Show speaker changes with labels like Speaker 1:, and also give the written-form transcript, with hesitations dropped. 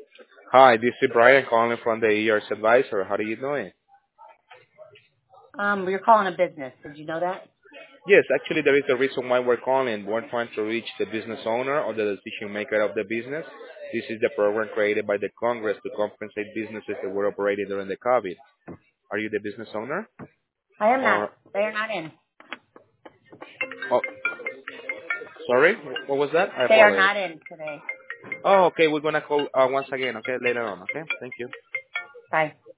Speaker 1: Hi, this is Brian calling from the ER's advisor. How are you doing?
Speaker 2: You're calling a business. Did you know that?
Speaker 1: Yes, actually there is a reason why we're calling. We're trying to reach the business owner or the decision maker of the business. This is the program created by the Congress to compensate businesses that were operating during the COVID. Are you the business owner?
Speaker 2: I am not.
Speaker 1: Or,
Speaker 2: They are not in.
Speaker 1: oh, sorry, what was that? I
Speaker 2: They are
Speaker 1: apologize.
Speaker 2: not in today.
Speaker 1: Oh, okay, we're gonna call once again, okay, later on, okay? Thank you.
Speaker 2: Bye.